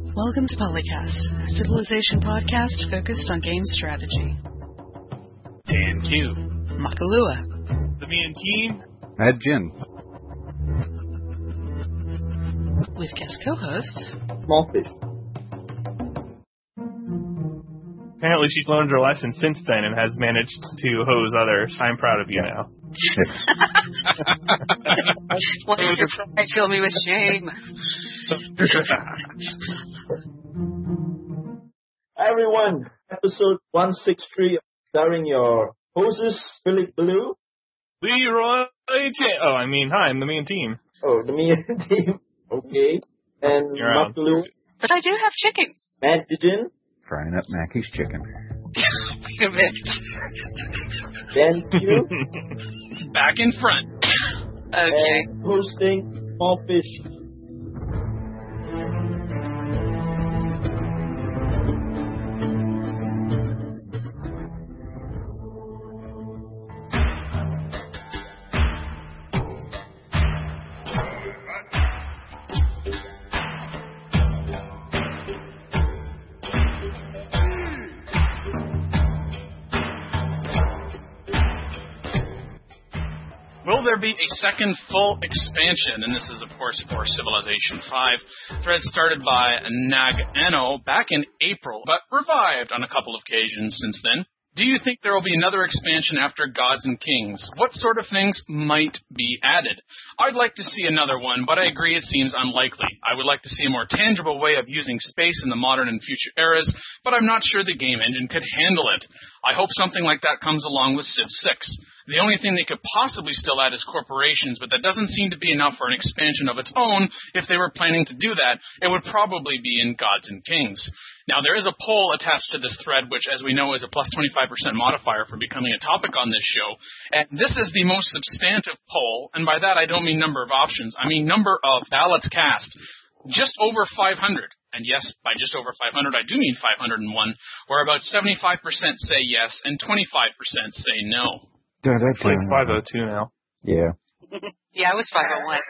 Welcome to Polycast, a Civilization podcast focused on game strategy. Dan Q. Makalua. The Me and Team. Mad Jin. With guest co-hosts... Smallfish. Apparently she's learned her lesson since then and has managed to hose others. I'm proud of you now. What is your pride? Fill me with shame. Hi everyone, episode 163, starring your hosts, Philip Blue. Leroy hi, I'm the Me and Team. Oh, the Me and Team. Okay. And Mark Blue. But I do have chicken. Matt Jin. Frying up Mackey's chicken. Wait a minute. Dan Q. Back in front. Okay. And hosting Smallfish. Will there be a second full expansion? And this is, of course, for Civilization 5. Thread started by Nagano back in April, but revived on a couple of occasions since then. Do you think there will be another expansion after Gods and Kings? What sort of things might be added? I'd like to see another one, but I agree it seems unlikely. I would like to see a more tangible way of using space in the modern and future eras, but I'm not sure the game engine could handle it. I hope something like that comes along with Civ 6. The only thing they could possibly still add is corporations, but that doesn't seem to be enough for an expansion of its own. If they were planning to do that, it would probably be in Gods and Kings. Now, there is a poll attached to this thread, which, as we know, is a plus 25% modifier for becoming a topic on this show. And this is the most substantive poll, and by that I don't mean number of options. I mean number of ballots cast. Just over 500. And yes, by just over 500, I do mean 501, where about 75% say yes and 25% say no. It's like 502 now. Yeah. Yeah, I was 501.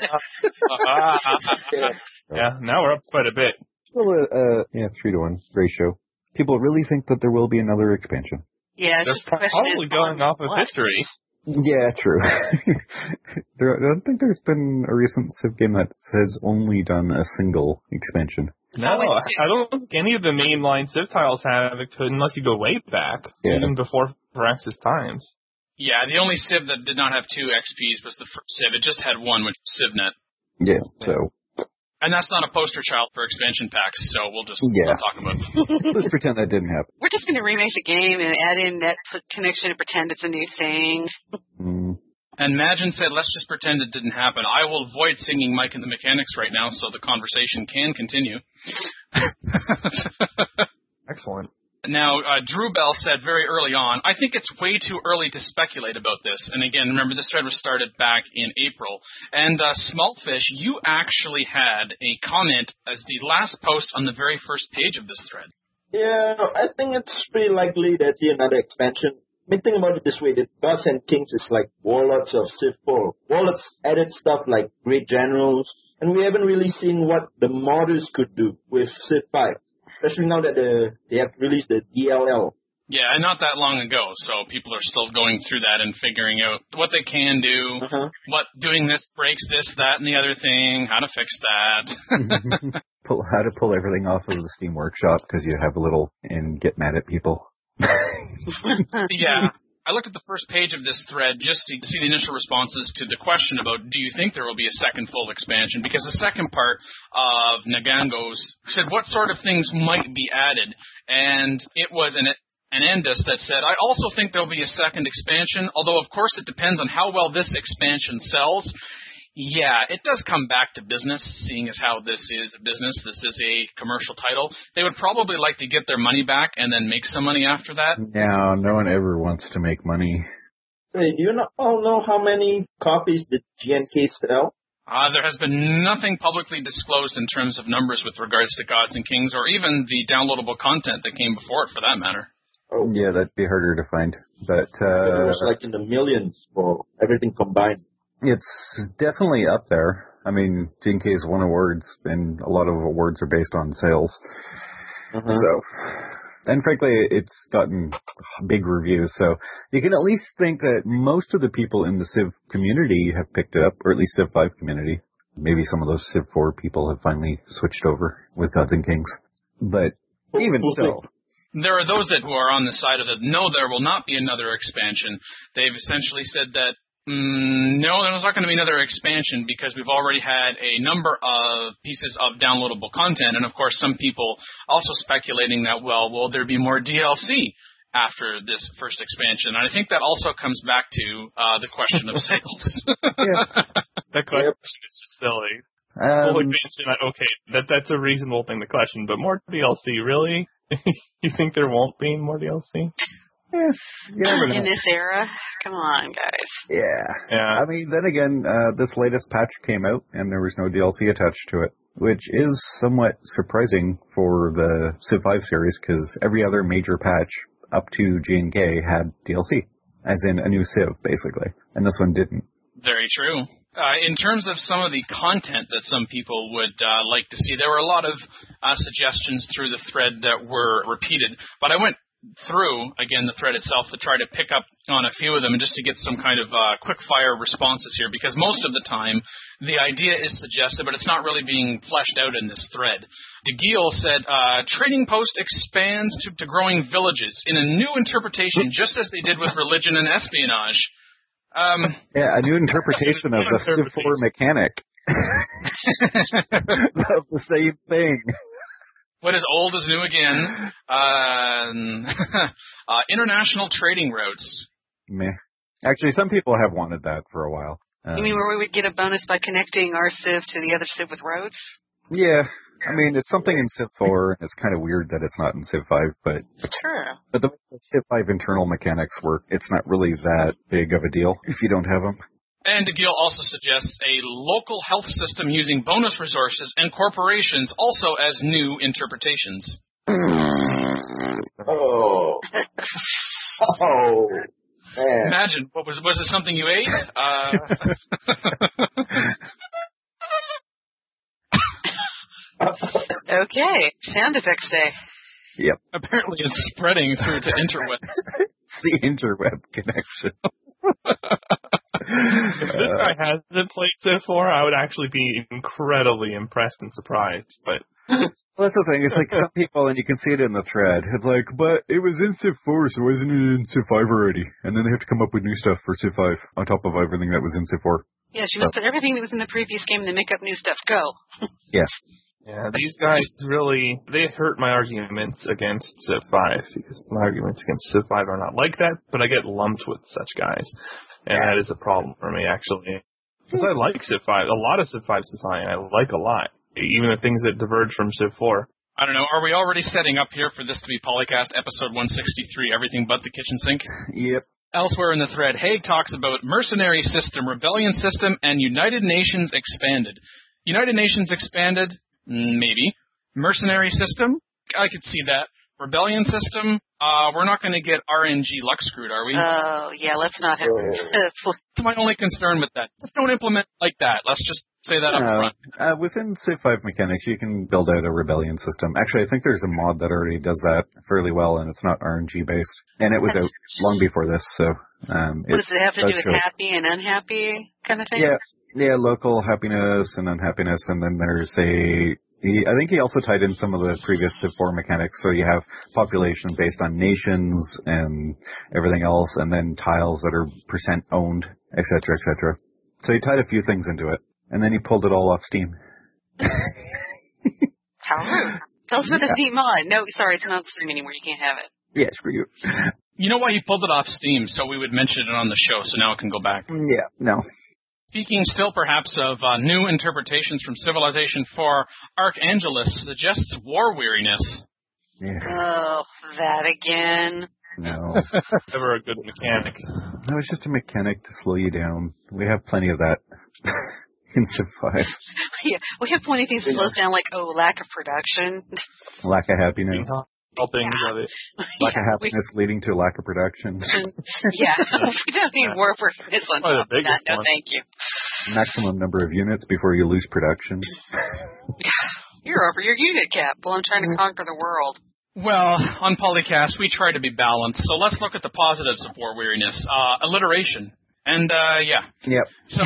Yeah, now we're up quite a bit. Well, 3-to-1 ratio. People really think that there will be another expansion. Yeah, it's They're just the question probably is going off of what? history. Yeah, true. I don't think there's been a recent Civ game that has only done a single expansion. No, I don't think any of the mainline Civ titles have it, unless you go way back, even before Firaxis times. Yeah, the only Civ that did not have 2 XPs was the first Civ. It just had one, which was CivNet. Yeah, so... And that's not a poster child for expansion packs, so we'll just stop talking about it. Let's pretend that didn't happen. We're just going to remake the game and add in net connection and pretend it's a new thing. And Magin said, let's just pretend it didn't happen. I will avoid singing Mike and the Mechanics right now so the conversation can continue. Excellent. Now, Drew Bell said very early on, I think it's way too early to speculate about this. And again, remember, this thread was started back in April. And Smallfish, you actually had a comment as the last post on the very first page of this thread. Yeah, I think it's pretty likely that another expansion. I mean, think about it this way, that Gods and Kings is like Warlords of Civ 4. Warlords added stuff like Great Generals, and we haven't really seen what the modders could do with Civ 5. Especially now that they have released the DLL. Yeah, and not that long ago, so people are still going through that and figuring out what they can do, what doing this breaks this, that, and the other thing, how to fix that. How to pull everything off of the Steam Workshop because you have a little and get mad at people. Yeah. I looked at the first page of this thread just to see the initial responses to the question about do you think there will be a second full expansion, because the second part of Nagango's said what sort of things might be added, and it was an Endus that said, I also think there will be a second expansion, although of course it depends on how well this expansion sells. Yeah, it does come back to business, seeing as how this is a business. This is a commercial title. They would probably like to get their money back and then make some money after that. No one ever wants to make money. Hey, do you all know how many copies did GNK sell? There has been nothing publicly disclosed in terms of numbers with regards to Gods and Kings, or even the downloadable content that came before it, for that matter. Oh. Yeah, that'd be harder to find. But it was like in the millions for everything combined. It's definitely up there. I mean, GNK's won awards, and a lot of awards are based on sales. So, and frankly, it's gotten big reviews, so you can at least think that most of the people in the Civ community have picked it up, or at least Civ 5 community. Maybe some of those Civ 4 people have finally switched over with Gods and Kings. But even still. There are those who are on the side of it. No, there will not be another expansion. They've essentially said that, no, there's not going to be another expansion because we've already had a number of pieces of downloadable content. And, of course, some people also speculating that, well, will there be more DLC after this first expansion? And I think that also comes back to the question of sales. That question is just silly. Full expansion, okay, that's a reasonable thing to question, but more DLC, really? You think there won't be more DLC? In this era? Come on, guys. Yeah. I mean, then again, this latest patch came out, and there was no DLC attached to it, which is somewhat surprising for the Civ 5 series, because every other major patch up to GNK had DLC, as in a new Civ, basically, and this one didn't. Very true. In terms of some of the content that some people would like to see, there were a lot of suggestions through the thread that were repeated, but I went through, again, the thread itself to try to pick up on a few of them and just to get some kind of quick-fire responses here, because most of the time the idea is suggested, but it's not really being fleshed out in this thread. DeGiel said, Trading Post expands to growing villages in a new interpretation, just as they did with religion and espionage. A new interpretation of the Civ 4 mechanic. Of the same thing. What is old is new again. International trading routes. Meh. Actually, some people have wanted that for a while. You mean where we would get a bonus by connecting our Civ to the other Civ with roads? Yeah. I mean, it's something in Civ 4, and it's kind of weird that it's not in Civ 5, but... It's true. But the Civ 5 internal mechanics work. It's not really that big of a deal if you don't have them. And DeGiel also suggests a local health system using bonus resources and corporations also as new interpretations. Oh. Oh. Man. Imagine, was it something you ate? Okay, sound effects day. Yep. Apparently it's spreading through to interwebs. It's the interweb connection. If this guy hasn't played Civ 4, I would actually be incredibly impressed and surprised. But well, that's the thing. It's like some people, and you can see it in the thread. It's like, but it was in Civ 4, so wasn't it in Civ 5 already? And then they have to come up with new stuff for Civ 5 on top of everything that was in Civ 4. Yeah, she must put everything that was in the previous game and then make up new stuff. Go. Yes. Yeah, these guys really, they hurt my arguments against Civ 5, because my arguments against Civ 5 are not like that, but I get lumped with such guys. And that is a problem for me, actually. Because I like Civ 5. A lot of Civ 5's design I like a lot. Even the things that diverge from Civ 4. I don't know, are we already setting up here for this to be Polycast episode 163, Everything But the Kitchen Sink? Yep. Elsewhere in the thread, Haig talks about Mercenary System, Rebellion System, and United Nations Expanded. United Nations Expanded? Maybe. Mercenary System? I could see that. Rebellion System? We're not going to get RNG luck screwed, are we? Oh, yeah, let's not have... That's my only concern with that. Just don't implement like that. Let's just say that up front. Within Civ 5 mechanics, you can build out a rebellion system. Actually, I think there's a mod that already does that fairly well, and it's not RNG-based. And it was out long before this, so... what does it have to do with happy and unhappy kind of thing? Yeah, local happiness and unhappiness, and then there's I think he also tied in some of the previous Civ 4 mechanics, so you have population based on nations and everything else, and then tiles that are percent owned, etc., etc. So he tied a few things into it, and then he pulled it all off Steam. How rude. Tell us about the Steam mod. No, sorry, it's not Steam anymore. You can't have it. Yeah, screw you. You know why he pulled it off Steam? So we would mention it on the show, so now it can go back. Yeah, no. Speaking still perhaps of new interpretations from Civilization 4, Archangelus suggests war weariness. Yeah. Oh, that again. No. Never a good mechanic. No, it's just a mechanic to slow you down. We have plenty of that in Civ 5. Yeah, we have plenty of things that slows down, like, lack of production. Lack of happiness. Things of it. Lack of happiness leading to lack of production. Yeah, we don't need war weariness on top of that. No, thank you. maximum number of units before you lose production. You're over your unit cap. Well, I'm trying to conquer the world. Well, on Polycast, we try to be balanced, so let's look at the positives of war weariness. Alliteration. And, yeah. Yep. So...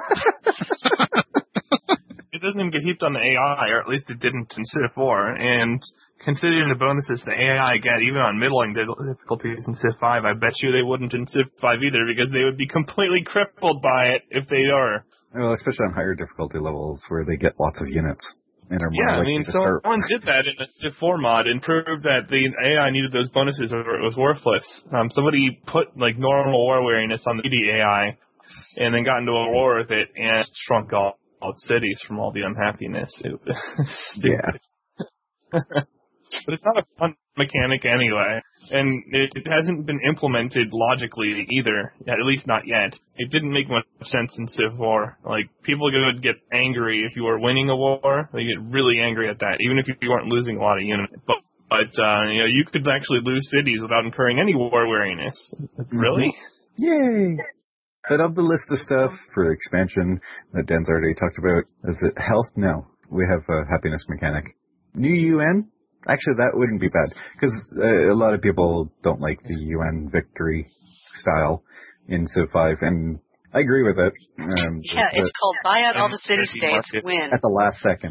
It doesn't even get heaped on the AI, or at least it didn't in Civ 4. And considering the bonuses the AI get, even on middling difficulties in Civ 5, I bet you they wouldn't in Civ 5 either, because they would be completely crippled by it if they are. Well, especially on higher difficulty levels where they get lots of units and are more likely to start. Someone did that in a Civ 4 mod and proved that the AI needed those bonuses or it was worthless. Somebody put like normal war weariness on the AI and then got into a war with it and shrunk all cities from all the unhappiness. It was stupid. Yeah. But it's not a fun mechanic anyway, and it hasn't been implemented logically either, at least not yet. It didn't make much sense in Civ 4. Like, people would get angry if you were winning a war. They get really angry at that, even if you weren't losing a lot of units. But you know, you could actually lose cities without incurring any war weariness. Really? Yay! But of the list of stuff for expansion that Dan's already talked about, is it health? No. We have a happiness mechanic. New UN? Actually, that wouldn't be bad, because a lot of people don't like the UN victory style in Civ 5, and I agree with it. It's called buy out all the city-states, win. At the last second.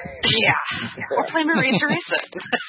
Yeah. Or play Marie Theresa.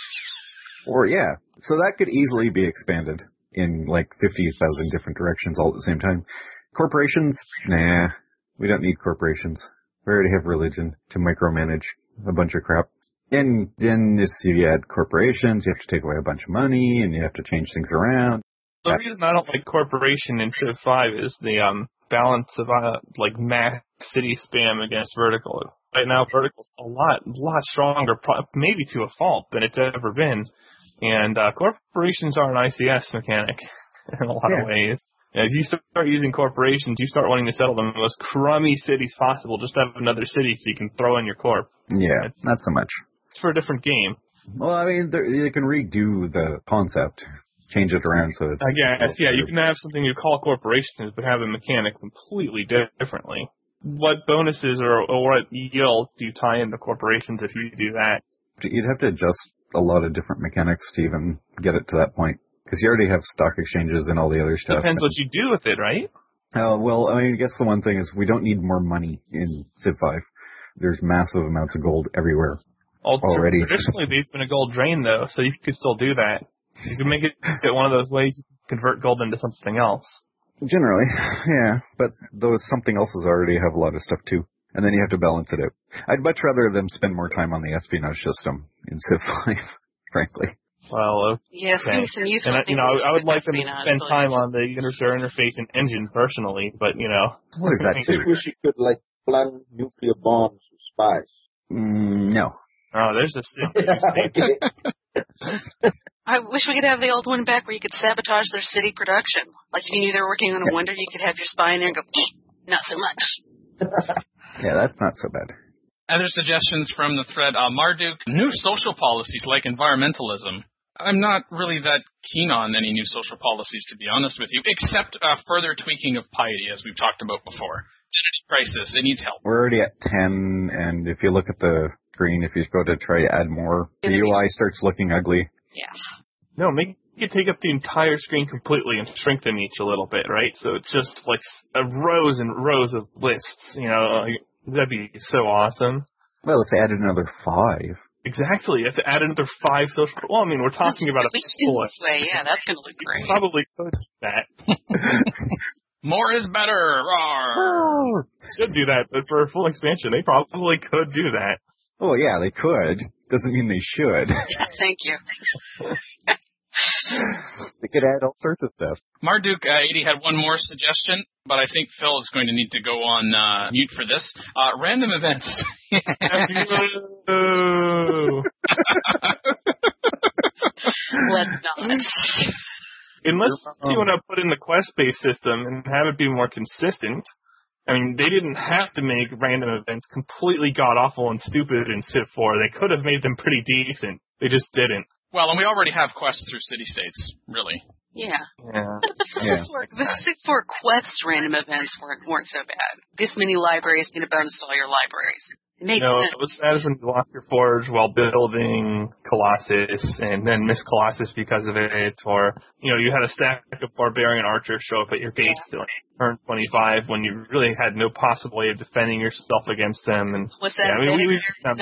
Or, yeah. So that could easily be expanded in like 50,000 different directions all at the same time. Corporations? Nah. We don't need corporations. We already have religion to micromanage a bunch of crap. And then if you add corporations, you have to take away a bunch of money, and you have to change things around. The reason I don't like corporation in Civ 5 is the balance of like mass city spam against vertical. Right now, vertical's a lot stronger, maybe to a fault, than it's ever been. And corporations are an ICS mechanic in a lot of ways. And if you start using corporations, you start wanting to settle the most crummy cities possible. Just have another city so you can throw in your corp. Yeah, not so much. It's for a different game. Well, I mean, they can redo the concept, change it around so it's... I guess, yeah, you can have something you call corporations, but have a mechanic completely differently. What bonuses or what yields do you tie into corporations if you do that? You'd have to adjust a lot of different mechanics to even get it to that point. Because you already have stock exchanges and all the other stuff. Depends what you do with it, right? Well, I mean, I guess the one thing is we don't need more money in Civ 5. There's massive amounts of gold everywhere already. Traditionally, they've been a gold drain, though, so you could still do that. You can make it one of those ways you can convert gold into something else. Generally, yeah. But those something else's already have a lot of stuff, too. And then you have to balance it out. I'd much rather them spend more time on the espionage system in Civ 5, frankly. Well, yeah, some useful things. I would like them to spend time on the user interface and engine personally, but, you know. What is that, too? I wish you could, like, plant nuclear bombs with spies. No. Oh, there's a city. I wish we could have the old one back where you could sabotage their city production. Like, if you knew they were working on a wonder, you could have your spy in there and go, not so much. Yeah, that's not so bad. Other suggestions from the thread, Marduk, new social policies like environmentalism. I'm not really that keen on any new social policies, to be honest with you, except further tweaking of piety, as we've talked about before. Identity crisis, it needs help. We're already at 10, and if you look at the screen, if you go to try to add more, the UI starts looking ugly. Yeah. No, make it take up the entire screen completely and shrink them each a little bit, right? So it's just like rows and rows of lists, you know. That'd be so awesome. Well, if they added another 5. Exactly. You have to add another 5 social... Well, I mean, we're talking about a... This way, yeah, that's going to look great. Probably could do that. More is better. Roar. Should do that, but for a full expansion, they probably could do that. Oh, yeah, they could. Doesn't mean they should. Yeah, thank you. They could add all sorts of stuff. Marduk 80 had one more suggestion, but I think Phil is going to need to go on mute for this. Random events. Let's not. Unless you want to put in the quest-based system and have it be more consistent. I mean, they didn't have to make random events completely god-awful and stupid in Civ 4. They could have made them pretty decent. They just didn't. Well, and we already have quests through city-states, really. Yeah. Yeah. The 6-4 Quest random events weren't so bad. This many libraries get a bonus to all your libraries. No, it was sad when you lost your forge while building Colossus and then missed Colossus because of it, or, you had a stack of Barbarian Archers show up at your gates at turn 25 when you really had no possible way of defending yourself against them. And what's that? Yeah, we've done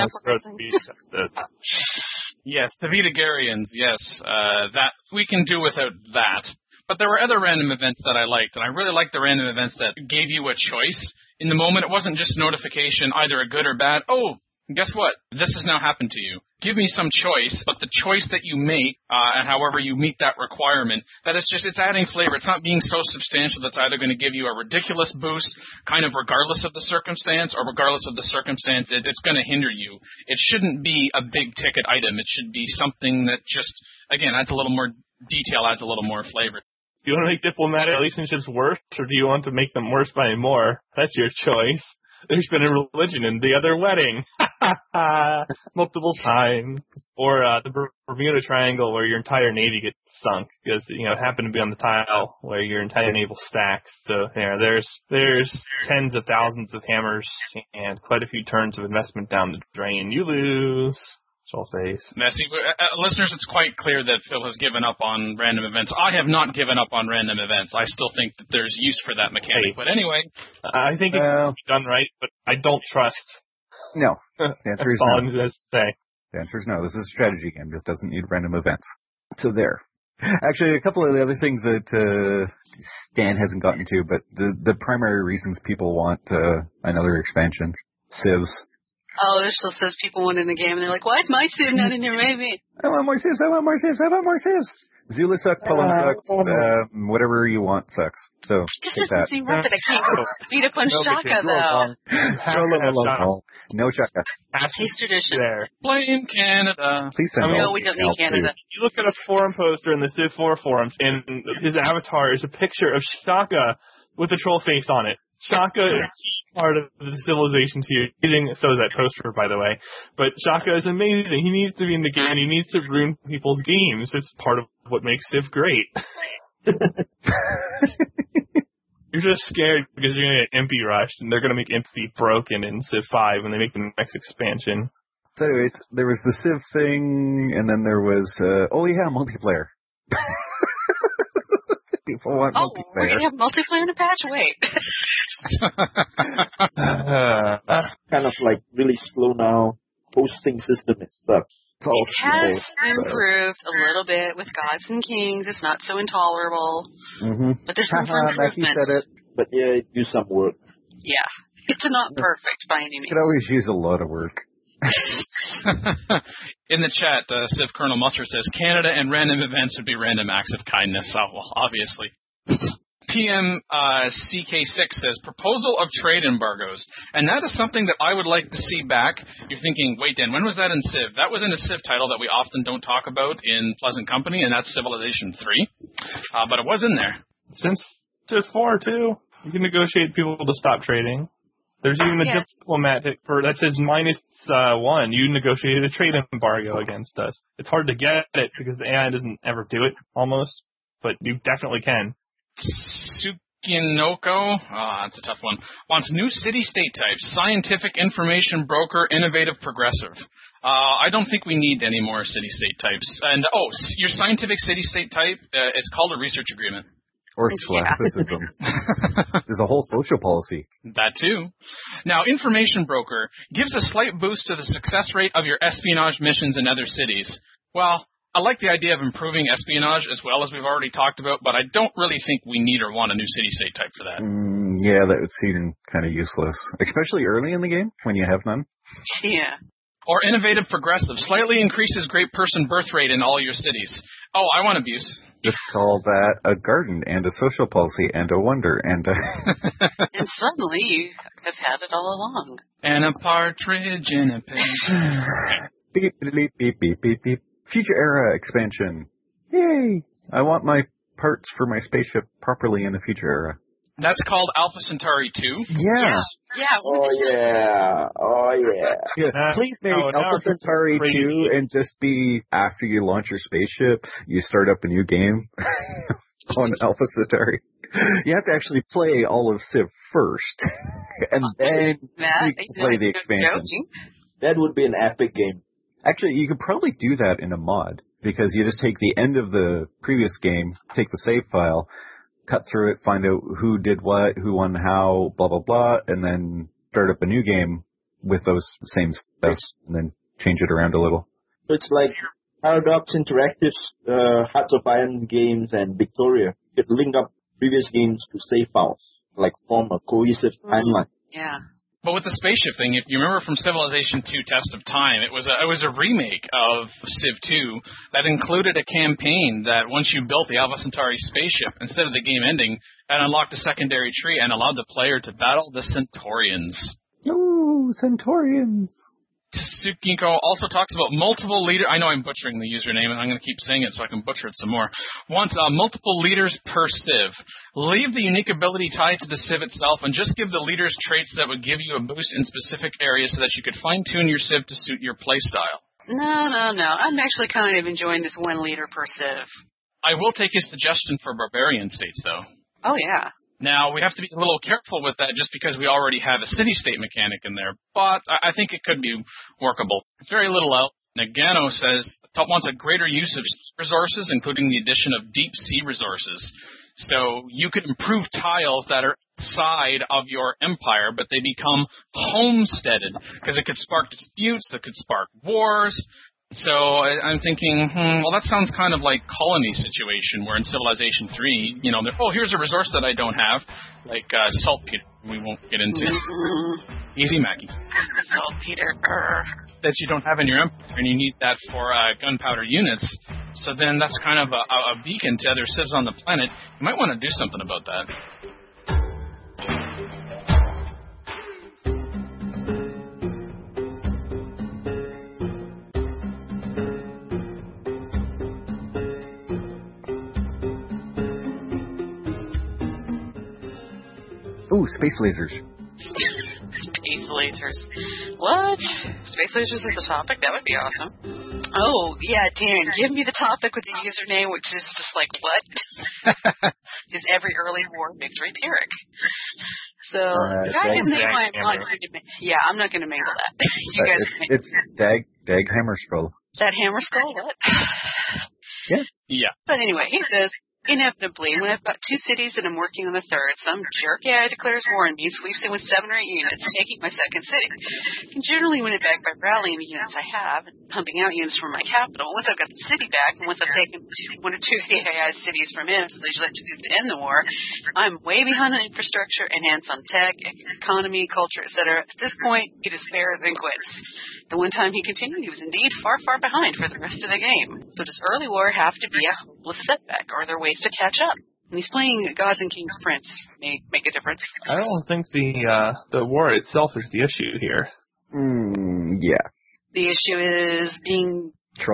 Yes, the Vitagarians, yes. That we can do without that. But there were other random events that I liked, and I really liked the random events that gave you a choice. In the moment, it wasn't just notification, either a good or bad. Oh, guess what? This has now happened to you. Give me some choice, but the choice that you make, and however you meet that requirement, it's adding flavor. It's not being so substantial that's either going to give you a ridiculous boost, kind of regardless of the circumstance, or regardless of the circumstance, it's going to hinder you. It shouldn't be a big ticket item. It should be something that just, again, adds a little more detail, adds a little more flavor. Do you want to make diplomatic relationships worse, or do you want to make them worse by more? That's your choice. There's been a religion in the other wedding. Multiple times. Or the Bermuda Triangle where your entire navy gets sunk because, it happened to be on the tile where your entire naval stacks. So, there's tens of thousands of hammers and quite a few turns of investment down the drain. You lose. Face. Messy. Listeners, it's quite clear that Phil has given up on random events. I have not given up on random events. I still think that there's use for that mechanic. But anyway. I think it can be done right, but I don't trust. No. The answer is no. no. The answer is no. This is a strategy game. This doesn't need random events. So there. Actually, a couple of the other things that Stan hasn't gotten to, but the primary reasons people want another expansion, civs. Oh, there's still says people want in the game, and they're like, why is my Civ not in there, maybe? I want more civs, I want more civs, I want more civs. Zula sucks, Poland sucks, whatever you want sucks. So, it just doesn't seem right that I can't go beat up on Shaka, though. No Shaka. Haste tradition. There. Blame Canada. Please send No, we don't need Canada. You look at a forum poster in the Civ 4 forums, and his avatar is a picture of Shaka with a troll face on it. Shaka is a key part of the civilizations here. So is that poster, by the way. But Shaka is amazing. He needs to be in the game. He needs to ruin people's games. It's part of what makes Civ great. You're just scared because you're going to get MP rushed, and they're going to make MP broken in Civ 5 when they make the next expansion. So anyways, there was the Civ thing, and then there was, multiplayer. People want multiplayer. We're going to have multiplayer in a patch? Wait. Kind of like really slow now. Posting system, it sucks. It has improved a little bit with Gods and Kings. It's not so intolerable. Mm-hmm. But there's room for improvements. But yeah, it do some work. Yeah. It's not perfect by any means. You could always use a lot of work. In the chat, Civ Colonel Mustard says, Canada and random events would be random acts of kindness. Oh, well, obviously. PM CK6 says, proposal of trade embargoes. And that is something that I would like to see back. You're thinking, wait, Dan, when was that in Civ? That was in a Civ title that we often don't talk about in Pleasant Company, and that's Civilization 3. But it was in there. Since Civ 4, too, you can negotiate people to stop trading. There's even a diplomat that says -1. You negotiated a trade embargo against us. It's hard to get it because the AI doesn't ever do it, almost. But you definitely can. Sukinoko, that's a tough one, wants new city-state types, scientific information broker, innovative progressive. I don't think we need any more city-state types. And, your scientific city-state type, it's called a research agreement. Or scholasticism. There's a whole social policy. That too. Now, information broker gives a slight boost to the success rate of your espionage missions in other cities. Well, I like the idea of improving espionage as well as we've already talked about, but I don't really think we need or want a new city-state type for that. Yeah, that would seem kind of useless, especially early in the game when you have none. Yeah. Or innovative progressive, slightly increases great person birth rate in all your cities. Oh, I want abuse. Just call that a garden and a social policy and a wonder and a... And suddenly you have had it all along. And a partridge in a pear. Beep, beep, beep, beep, beep, beep. Future era expansion. Yay! I want my parts for my spaceship properly in the future era. That's called Alpha Centauri 2. Yeah. Oh yeah. Please make Alpha Centauri 2 and just be after you launch your spaceship, you start up a new game on Alpha Centauri. You have to actually play all of Civ first, and then you can play the expansion. That would be an epic game. Actually, you could probably do that in a mod, because you just take the end of the previous game, take the save file, cut through it, find out who did what, who won how, blah, blah, blah, and then start up a new game with those same stuff, and then change it around a little. So it's like Paradox Interactive's Hearts of Iron games and Victoria. You could link up previous games to save files, like form a cohesive timeline. Yeah. But with the spaceship thing, if you remember from Civilization 2 Test of Time, it was a remake of Civ 2 that included a campaign that once you built the Alpha Centauri spaceship, instead of the game ending, it unlocked a secondary tree and allowed the player to battle the Centaurians. Ooh, Centaurians. Tsukiko also talks about multiple leaders. I know I'm butchering the username, and I'm going to keep saying it so I can butcher it some more. Once multiple leaders per Civ. Leave the unique ability tied to the Civ itself, and just give the leaders traits that would give you a boost in specific areas so that you could fine-tune your Civ to suit your playstyle. No. I'm actually kind of enjoying this one leader per Civ. I will take his suggestion for barbarian states, though. Oh, yeah. Now, we have to be a little careful with that just because we already have a city-state mechanic in there, but I think it could be workable. It's very little else. Nagano says, wants a greater use of resources, including the addition of deep-sea resources. So you could improve tiles that are outside of your empire, but they become homesteaded, because it could spark disputes, it could spark wars. So I'm thinking, well, that sounds kind of like colony situation, where in Civilization 3, here's a resource that I don't have, like saltpeter. We won't get into. Easy, Mackie. Saltpeter. That you don't have in your empire, and you need that for gunpowder units. So then that's kind of a beacon to other civs on the planet. You might want to do something about that. Ooh, space lasers. Space lasers. What? Space lasers is the topic? That would be awesome. Oh, yeah, Dan, give me the topic with the username, which is just like, what? Is every early war victory Pyrrhic? So, guys, I'm not going to mangle that. You guys it's Dag Hammerskull. That Hammerskull? What? Yeah. But anyway, he says, inevitably, when I've got 2 cities and I'm working on the third, some jerk AI declares war on me, sweeps in with 7 or 8 units, taking my second city. I can generally win it back by rallying the units I have and pumping out units from my capital. Once I've got the city back, and once I've taken 1 or 2 of the AI cities from him, so they should let you to end the war, I'm way behind on infrastructure and hence on tech, economy, culture, etc. At this point, he despairs and quits. The one time he continued, he was indeed far, far behind for the rest of the game. So does early war have to be a hopeless setback, or are there ways to catch up? And he's playing Gods and Kings Prince. May make a difference. I don't think the war itself is the issue here. Yeah. The issue is being...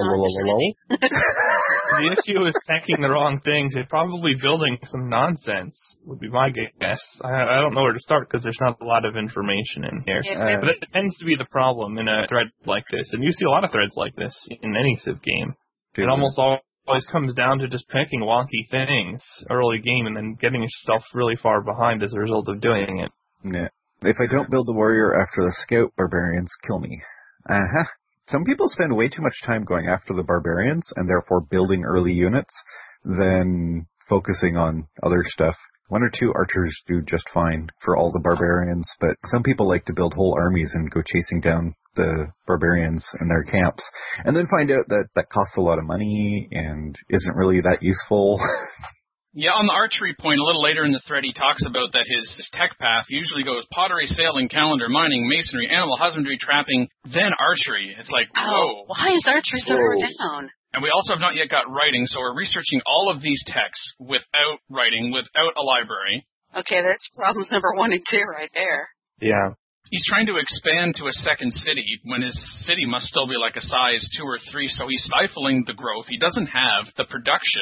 The issue is tanking the wrong things. They're probably building some nonsense, would be my guess. I don't know where to start because there's not a lot of information in here. But it tends to be the problem in a thread like this. And you see a lot of threads like this in any Civ game. It almost always comes down to just picking wonky things early game and then getting yourself really far behind as a result of doing it. Yeah. If I don't build the warrior after the scout, barbarians kill me. Some people spend way too much time going after the barbarians and therefore building early units than focusing on other stuff. 1 or 2 archers do just fine for all the barbarians, but some people like to build whole armies and go chasing down the barbarians in their camps and then find out that that costs a lot of money and isn't really that useful. Yeah, on the archery point, a little later in the thread, he talks about that his tech path usually goes pottery, sailing, calendar, mining, masonry, animal husbandry, trapping, then archery. It's like, whoa. Why is archery so far down? And we also have not yet got writing, so we're researching all of these texts without writing, without a library. Okay, that's problems number 1 and 2 right there. Yeah. He's trying to expand to a second city when his city must still be like a size 2 or 3, so he's stifling the growth. He doesn't have the production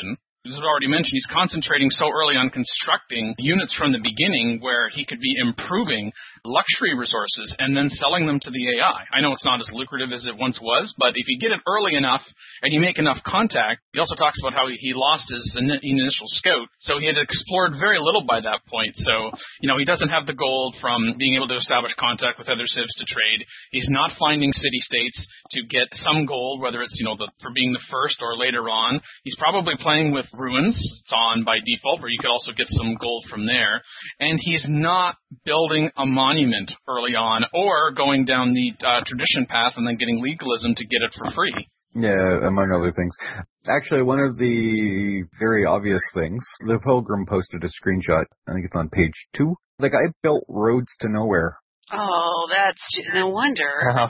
as I've already mentioned, he's concentrating so early on constructing units from the beginning where he could be improving luxury resources and then selling them to the AI. I know it's not as lucrative as it once was, but if you get it early enough and you make enough contact, he also talks about how he lost his initial scout, so he had explored very little by that point. So, he doesn't have the gold from being able to establish contact with other civs to trade. He's not finding city-states to get some gold, whether it's, for being the first or later on. He's probably playing with ruins. It's on by default, where you could also get some gold from there. And he's not building a monument early on or going down the tradition path and then getting legalism to get it for free. Yeah, among other things. Actually, one of the very obvious things, the Pilgrim posted a screenshot, I think it's on page 2. The guy built roads to nowhere. Oh, that's no wonder. Oh,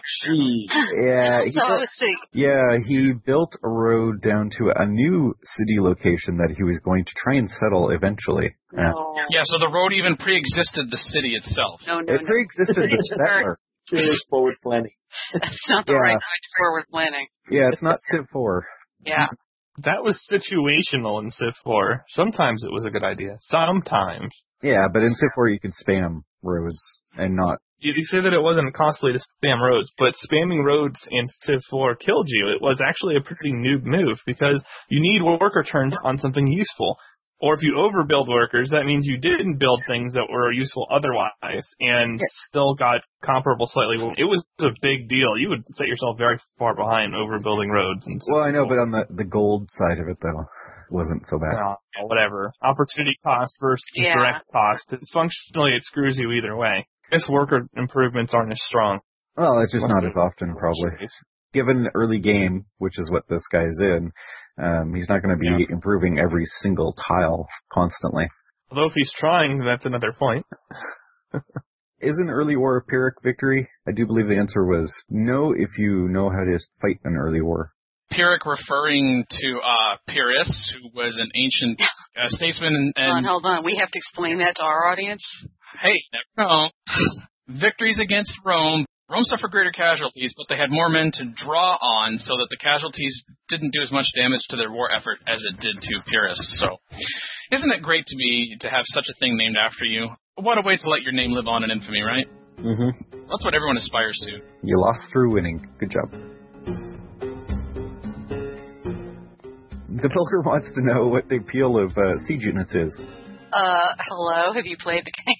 Yeah, he built a road down to a new city location that he was going to try and settle eventually. Yeah, so the road even pre-existed the city itself. No, it pre-existed the settler. Cheers, forward planning. That's not the right kind of forward planning. Yeah, it's not Civ 4. Yeah. That was situational in Civ 4. Sometimes it was a good idea. Sometimes. Yeah, but in Civ 4 you can spam roads and not... You say that it wasn't costly to spam roads, but spamming roads in Civ 4 killed you. It was actually a pretty noob move because you need worker turns on something useful. Or if you overbuild workers, that means you didn't build things that were useful otherwise and still got comparable slightly. It was a big deal. You would set yourself very far behind overbuilding roads. Well, I know, but on the gold side of it, though, wasn't so bad. Whatever. Opportunity cost versus direct cost. It's functionally, it screws you either way. I guess worker improvements aren't as strong. Well, it's just not as often, probably. Given early game, which is what this guy's in, he's not going to be improving every single tile constantly. Although if he's trying, that's another point. Is an early war a Pyrrhic victory? I do believe the answer was no if you know how to fight an early war. Pyrrhic referring to Pyrrhus, who was an ancient statesman. Hold on. We have to explain that to our audience? Hey, never know. Victories against Rome. Rome suffered greater casualties, but they had more men to draw on so that the casualties didn't do as much damage to their war effort as it did to Pyrrhus. So, isn't it great to have such a thing named after you? What a way to let your name live on in infamy, right? Mm-hmm. That's what everyone aspires to. You lost through winning. Good job. The Pilgrim wants to know what the appeal of siege units is. Hello? Have you played the game?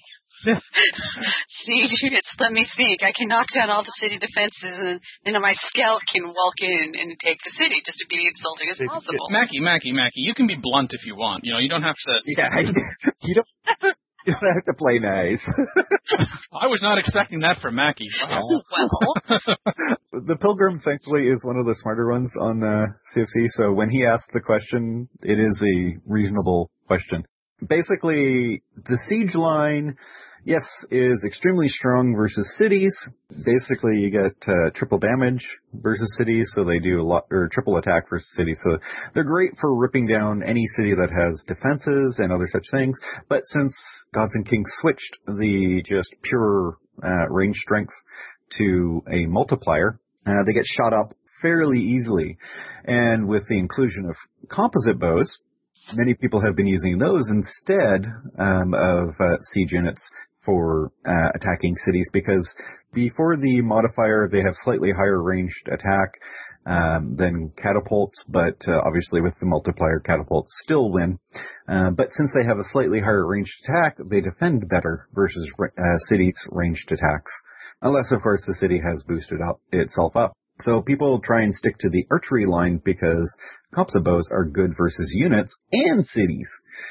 Siege units, let me think. I can knock down all the city defenses and then my scout can walk in and take the city just to be insulting as possible. Mackie, you can be blunt if you want. You don't have to... Yeah, you don't have to play nice. I was not expecting that from Mackie. Wow. Well. The Pilgrim, thankfully, is one of the smarter ones on CFC, so when he asks the question, it is a reasonable question. Basically, the siege line, yes, is extremely strong versus cities. Basically, you get triple damage versus cities, so they do triple attack versus cities. So they're great for ripping down any city that has defenses and other such things. But since Gods and Kings switched the just pure range strength to a multiplier, they get shot up fairly easily. And with the inclusion of composite bows, many people have been using those instead of siege units for attacking cities because before the modifier, they have slightly higher ranged attack than catapults, but obviously with the multiplier, catapults still win. But since they have a slightly higher ranged attack, they defend better versus cities' ranged attacks. Unless, of course, the city has boosted itself up. So people try and stick to the archery line because composite bows are good versus units and cities,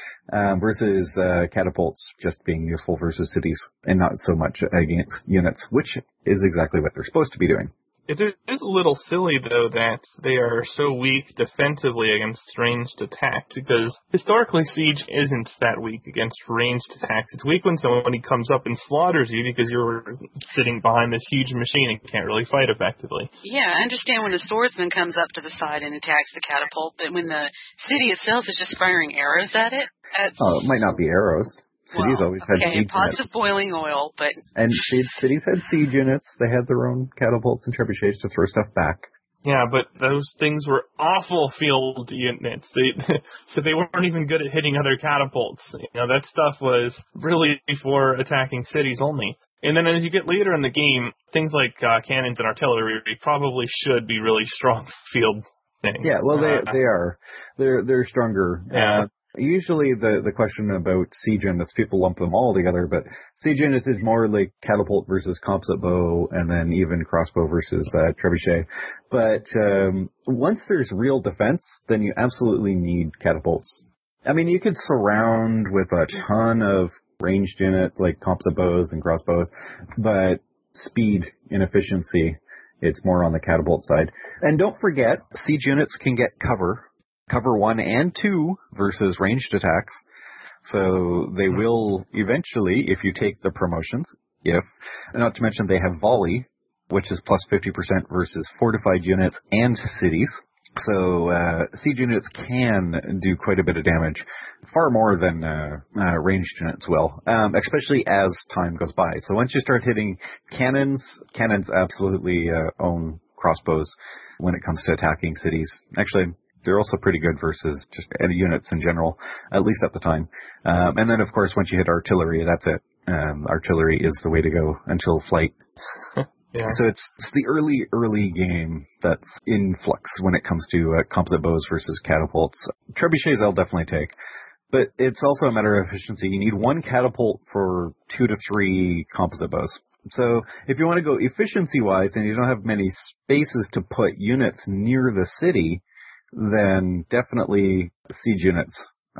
versus catapults just being useful versus cities and not so much against units, which is exactly what they're supposed to be doing. It is a little silly, though, that they are so weak defensively against ranged attacks, because historically Siege isn't that weak against ranged attacks. It's weak when somebody comes up and slaughters you because you're sitting behind this huge machine and can't really fight effectively. Yeah, I understand when a swordsman comes up to the side and attacks the catapult, but when the city itself is just firing arrows at it? It might not be arrows. Cities always had siege pots units. of boiling oil, but... And cities had siege units. They had their own catapults and trebuchets to throw stuff back. Yeah, but those things were awful field units. So they weren't even good at hitting other catapults. That stuff was really for attacking cities only. And then as you get later in the game, things like cannons and artillery probably should be really strong field things. Yeah, well, they are. They're stronger. Yeah. Usually the question about siege units, people lump them all together, but siege units is more like catapult versus composite bow, and then even crossbow versus trebuchet. But once there's real defense, then you absolutely need catapults. I mean, you could surround with a ton of ranged units like composite bows and crossbows, but speed and efficiency, it's more on the catapult side. And don't forget, siege units can get cover 1 and 2 versus ranged attacks. So they will eventually, if you take the promotions, not to mention they have volley, which is plus 50% versus fortified units and cities. So siege units can do quite a bit of damage, far more than ranged units will, especially as time goes by. So once you start hitting cannons absolutely own crossbows when it comes to attacking cities. Actually, they're also pretty good versus just any units in general, at least at the time. And then, of course, once you hit artillery, that's it. Artillery is the way to go until flight. Yeah. So it's the early game that's in flux when it comes to composite bows versus catapults. Trebuchets I'll definitely take. But it's also a matter of efficiency. You need 1 catapult for 2 to 3 composite bows. So if you want to go efficiency-wise and you don't have many spaces to put units near the city, then definitely siege units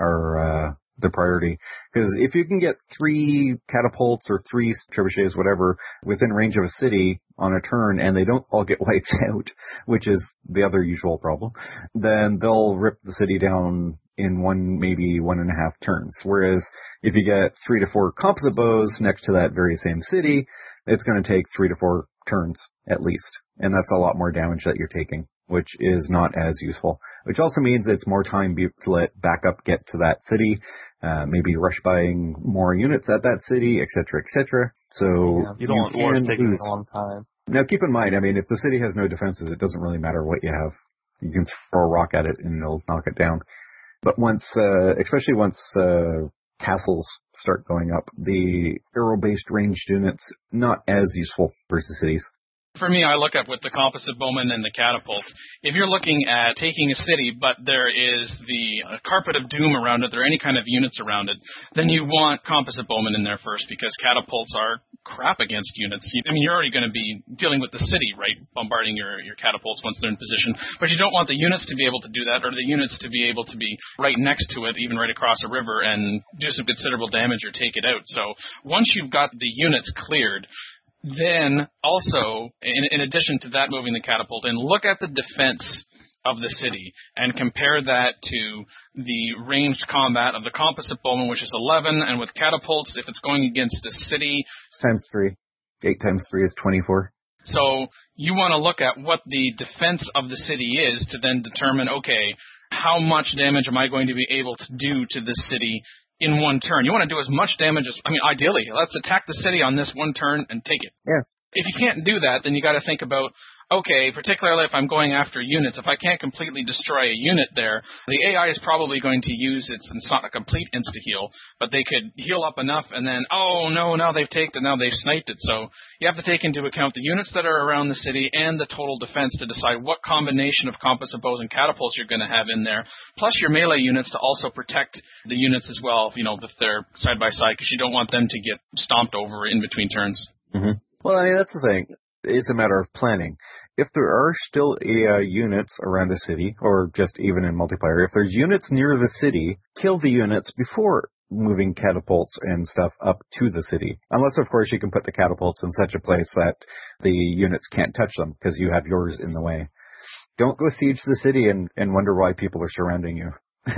are the priority. Because if you can get 3 catapults or 3 trebuchets, whatever, within range of a city on a turn and they don't all get wiped out, which is the other usual problem, then they'll rip the city down in maybe 1.5 turns. Whereas if you get 3 to 4 composite bows next to that very same city, it's going to take 3 to 4 turns at least. And that's a lot more damage that you're taking, which is not as useful. Which also means it's more time to let backup get to that city, maybe rush buying more units at that city, etc., etc. So you don't want wars taking a long time. Now keep in mind, I mean, if the city has no defenses, it doesn't really matter what you have. You can throw a rock at it and it'll knock it down. But especially once castles start going up, the arrow-based ranged units, not as useful versus cities. For me, I look at with the composite bowman and the catapult. If you're looking at taking a city, but there is the carpet of doom around it, there are any kind of units around it, then you want composite bowman in there first because catapults are crap against units. I mean, you're already going to be dealing with the city, right, bombarding your catapults once they're in position. But you don't want the units to be able to do that or the units to be able to be right next to it, even right across a river, and do some considerable damage or take it out. So once you've got the units cleared, then also, in addition to that, moving the catapult in, look at the defense of the city and compare that to the ranged combat of the composite bowman, which is 11, and with catapults, if it's going against a city... Times 3. 8 times 3 is 24. So you want to look at what the defense of the city is to then determine, okay, how much damage am I going to be able to do to this city in one turn? You want to do as much damage as, ideally, let's attack the city on this one turn and take it. Yeah. If you can't do that, then you got to think about, okay, particularly if I'm going after units, if I can't completely destroy a unit there, the AI is probably going to use it's not a complete insta-heal, but they could heal up enough and then, oh no, now they've sniped it. So you have to take into account the units that are around the city and the total defense to decide what combination of composite bows and catapults you're going to have in there, plus your melee units to also protect the units as well, if they're side by side, because you don't want them to get stomped over in between turns. Mm-hmm. Well, that's the thing. It's a matter of planning. If there are still AI units around the city, or just even in multiplayer, if there's units near the city, kill the units before moving catapults and stuff up to the city. Unless, of course, you can put the catapults in such a place that the units can't touch them because you have yours in the way. Don't go siege the city and wonder why people are surrounding you.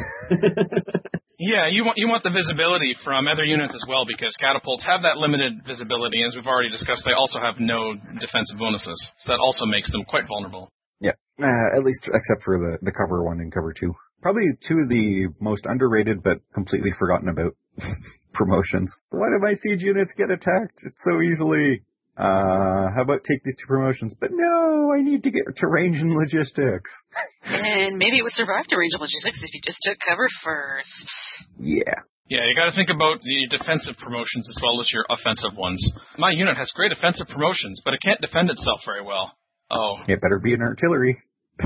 Yeah, you want the visibility from other units as well, because catapults have that limited visibility. As we've already discussed, they also have no defensive bonuses, so that also makes them quite vulnerable. Yeah, at least except for the cover 1 and cover 2. Probably 2 of the most underrated but completely forgotten about promotions. Why do my siege units get attacked so easily? How about take these 2 promotions? But no, I need to get to range and logistics. And maybe it would survive to range and logistics if you just took cover first. Yeah. Yeah, you got to think about the defensive promotions as well as your offensive ones. My unit has great offensive promotions, but it can't defend itself very well. Oh. It better be an artillery.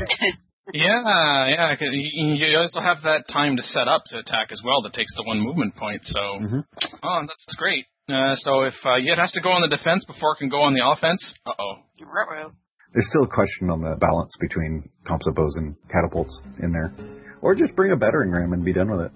Yeah. You also have that time to set up to attack as well that takes the 1 movement point, so... Oh, that's great. So if it has to go on the defense before it can go on the offense, Ruh-roh. There's still a question on the balance between composite bows and catapults in there. Or just bring a battering ram and be done with it.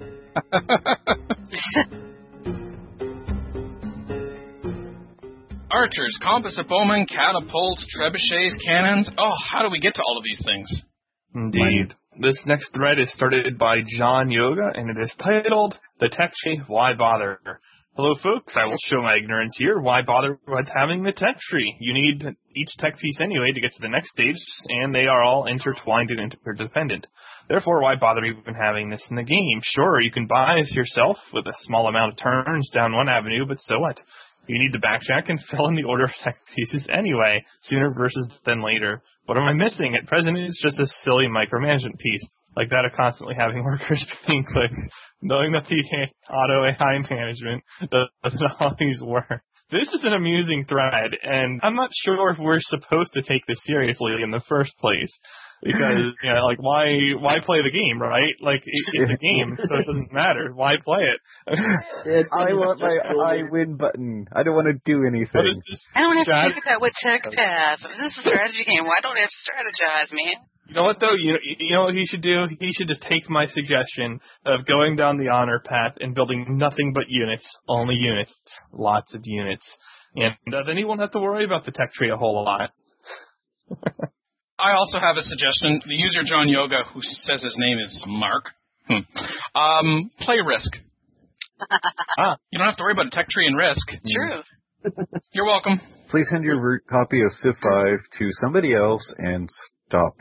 Archers, composite bowmen, catapults, trebuchets, cannons. Oh, how do we get to all of these things? Indeed. This next thread is started by John Yoga, and it is titled, The Tech Tree, Why Bother? Hello, folks. I will show my ignorance here. Why bother with having the tech tree? You need each tech piece anyway to get to the next stage, and they are all intertwined and interdependent. Therefore, why bother even having this in the game? Sure, you can buy this yourself with a small amount of turns down one avenue, but so what? You need to backtrack and fill in the order of tech pieces anyway, sooner versus than later. What am I missing? At present, it's just a silly micromanagement piece, like that of constantly having workers being clicked, knowing that the auto AI management doesn't always work. This is an amusing thread, and I'm not sure if we're supposed to take this seriously in the first place. Because, why play the game, right? Like, it's a game, so it doesn't matter. Why play it? I want my I win button. I don't want to do anything. I don't have to think about what tech path. This is a strategy game. Why don't I have to strategize, man? You know what, though? You know what he should do? He should just take my suggestion of going down the honor path and building nothing but units. Only units. Lots of units. And then he won't have to worry about the tech tree a whole lot. I also have a suggestion. The user John Yoga, who says his name is Mark, play Risk. You don't have to worry about a tech tree and Risk. True. You're welcome. Please hand your root copy of Civ 5 to somebody else and stop.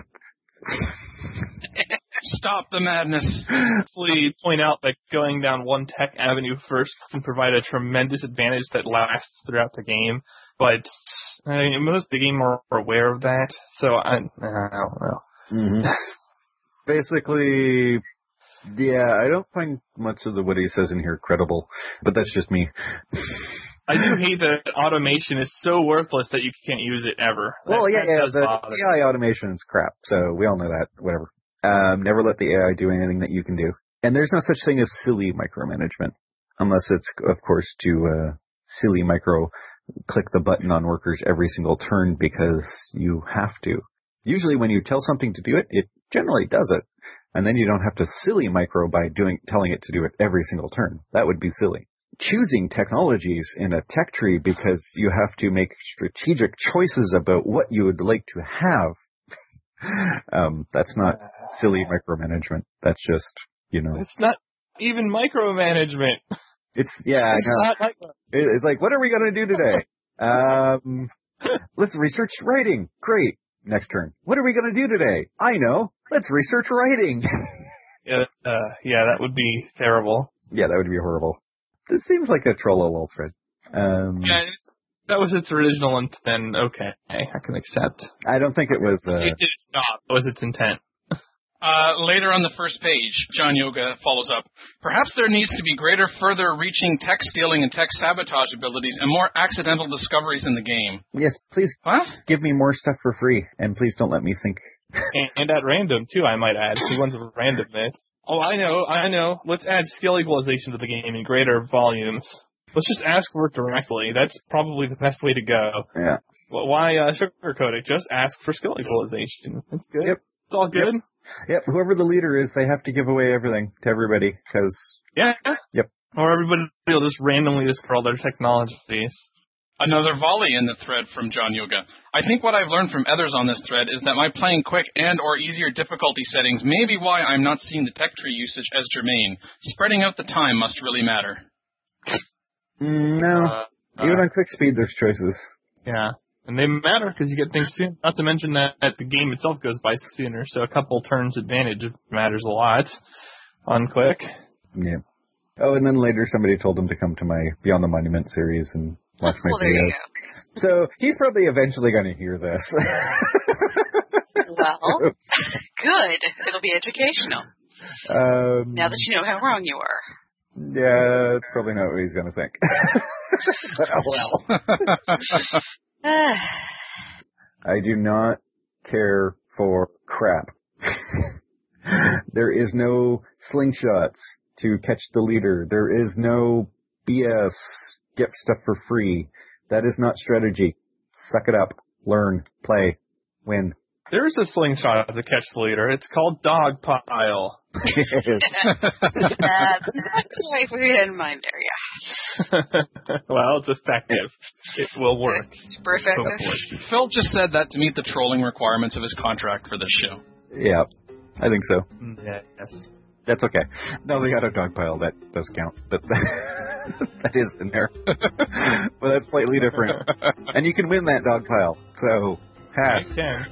Stop the madness. Please point out that going down one tech avenue first can provide a tremendous advantage that lasts throughout the game, but most of the game are aware of that, so I don't know. Mm-hmm. Basically, yeah, I don't find much of what he says in here credible, but that's just me. I do hate that automation is so worthless that you can't use it ever. Well, the AI automation is crap, so we all know that, whatever. Never let the AI do anything that you can do. And there's no such thing as silly micromanagement, unless it's, of course, to silly micro click the button on workers every single turn because you have to. Usually when you tell something to do it, it generally does it. And then you don't have to silly micro by telling it to do it every single turn. That would be silly. Choosing technologies in a tech tree because you have to make strategic choices about what you would like to have. That's not silly micromanagement. That's just, It's not even micromanagement. It's like, what are we going to do today? Let's research writing. Great. Next turn. What are we going to do today? I know. Let's research writing. Yeah, that would be terrible. Yeah, that would be horrible. This seems like a Trollolol thread. That was its original intent. Okay, I can accept. I don't think it was. It did stop. That was its intent. Later on the first page, John Yoga follows up. Perhaps there needs to be greater, further-reaching tech stealing and tech sabotage abilities and more accidental discoveries in the game. Yes, please. What? Give me more stuff for free, and please don't let me think. And at random, too, I might add. The ones of randomness. Oh, I know. Let's add skill equalization to the game in greater volumes. Let's just ask for it directly. That's probably the best way to go. Yeah. Well, why sugarcoat it? Just ask for skill equalization. That's good. Yep. It's all good. Yep. Whoever the leader is, they have to give away everything to everybody, because... Yeah. Yep. Or everybody will just randomly discard all their technologies. Another volley in the thread from John Yoga. I think what I've learned from others on this thread is that my playing quick and or easier difficulty settings may be why I'm not seeing the tech tree usage as germane. Spreading out the time must really matter. No. Even on quick speed, there's choices. Yeah. And they matter because you get things soon. Not to mention that the game itself goes by sooner, so a couple turns advantage matters a lot on quick. Yeah. Oh, and then later somebody told them to come to my Beyond the Monument series, and watch my Well, there you videos. So he's probably eventually going to hear this. Well, good. It'll be educational. Now that you know how wrong you are. Yeah, that's probably not what he's going to think. But, oh well. I do not care for crap. There is no slingshots to catch the leader. There is no BS, get stuff for free. That is not strategy. Suck it up. Learn. Play. Win. There's a slingshot to catch the leader. It's called Dogpile. That's what we had in mind there, yeah. Well, it's effective. It will work. Super effective. Hopefully. Phil just said that to meet the trolling requirements of his contract for this show. Yeah, I think so. Yes. That's okay. No, we got a dog pile. That does count. But that is in there. But that's slightly different. And you can win that dog pile. So, I can.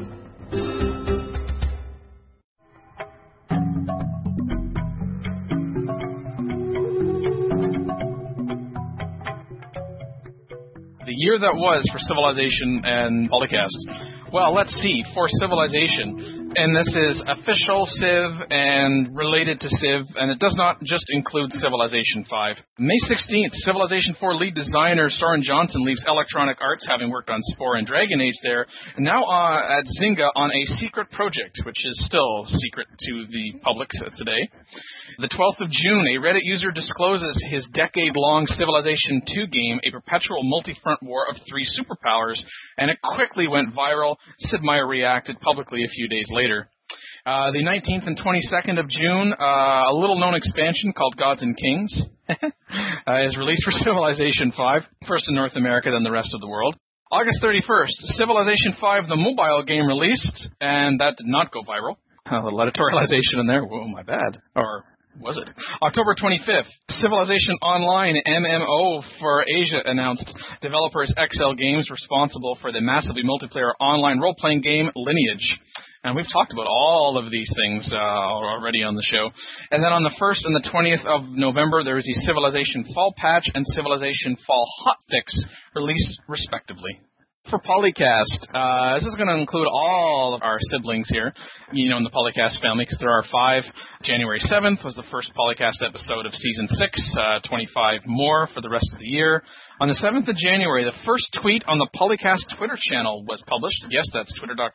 The year that was for Civilization and Polycast. Well, let's see. For Civilization, and this is official Civ and related to Civ, and it does not just include Civilization 5. May 16th, Civilization 4 lead designer Soren Johnson leaves Electronic Arts, having worked on Spore and Dragon Age there, and now at Zynga on a secret project, which is still secret to the public today. The 12th of June, a Reddit user discloses his decade-long Civilization 2 game, a perpetual multi-front war of 3 superpowers, and it quickly went viral. Sid Meier reacted publicly a few days later. The 19th and 22nd of June, a little-known expansion called Gods and Kings is released for Civilization 5, first in North America, then the rest of the world. August 31st, Civilization 5, the mobile game, released, and that did not go viral. A little editorialization in there. Whoa, my bad. Or was it? October 25th, Civilization Online MMO for Asia announced. Developers XL Games responsible for the massively multiplayer online role-playing game Lineage. And we've talked about all of these things already on the show. And then on the 1st and the 20th of November, there is a Civilization Fall Patch and Civilization Fall Hotfix released respectively. For Polycast, this is going to include all of our siblings here, in the Polycast family, because there are 5. January 7th was the first Polycast episode of Season 6, 25 more for the rest of the year. On the 7th of January, the first tweet on the Polycast Twitter channel was published. Yes, that's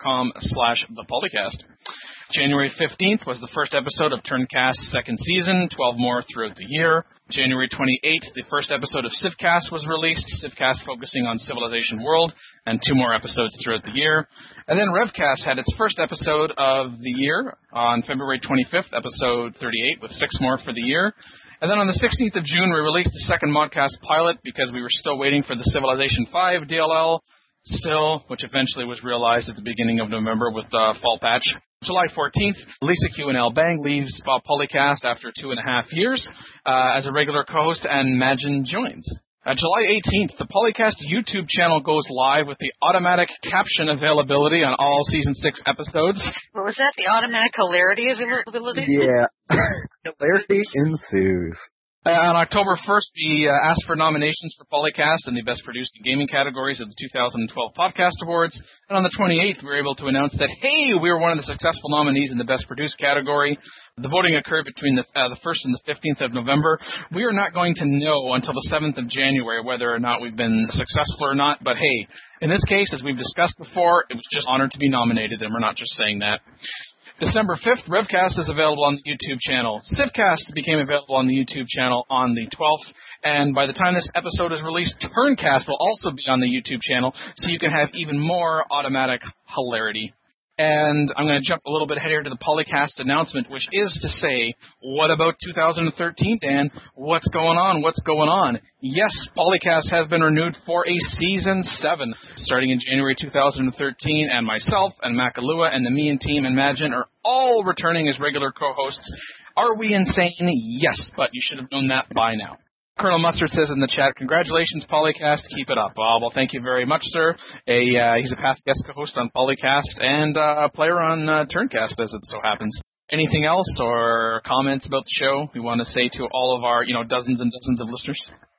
twitter.com/thepolycast. January 15th was the first episode of Turncast's second season, 12 more throughout the year. January 28th, the first episode of Civcast was released, Civcast focusing on Civilization World, and 2 more episodes throughout the year. And then Revcast had its first episode of the year on February 25th, episode 38, with 6 more for the year. And then on the 16th of June, we released the second Modcast pilot because we were still waiting for the Civilization 5 DLL, which eventually was realized at the beginning of November with the Fall Patch. July 14th, Lisa Q and L Bang leaves Polycast after 2.5 years as a regular co-host, and Magin joins. July 18th, the Polycast YouTube channel goes live with the automatic caption availability on all Season 6 episodes. What was that? The automatic hilarity availability? Yeah. Hilarity ensues. On October 1st, we asked for nominations for Polycast in the Best Produced in Gaming categories of the 2012 Podcast Awards. And on the 28th, we were able to announce that, hey, we were one of the successful nominees in the Best Produced category. The voting occurred between the 1st and the 15th of November. We are not going to know until the 7th of January whether or not we've been successful or not. But, hey, in this case, as we've discussed before, it was just honored to be nominated, and we're not just saying that. December 5th, Revcast is available on the YouTube channel. Civcast became available on the YouTube channel on the 12th. And by the time this episode is released, Turncast will also be on the YouTube channel, so you can have even more automatic hilarity. And I'm going to jump a little bit ahead here to the Polycast announcement, which is to say, what about 2013, Dan? What's going on? What's going on? Yes, Polycast has been renewed for a Season 7, starting in January 2013, and myself and Makalua and the Me and Team Imagine are all returning as regular co-hosts. Are we insane? Yes, but you should have known that by now. Colonel Mustard says in the chat, congratulations, Polycast. Keep it up. Well, thank you very much, sir. He's a past guest co-host on Polycast and a player on Turncast, as it so happens. Anything else or comments about the show we want to say to all of our, dozens and dozens of listeners?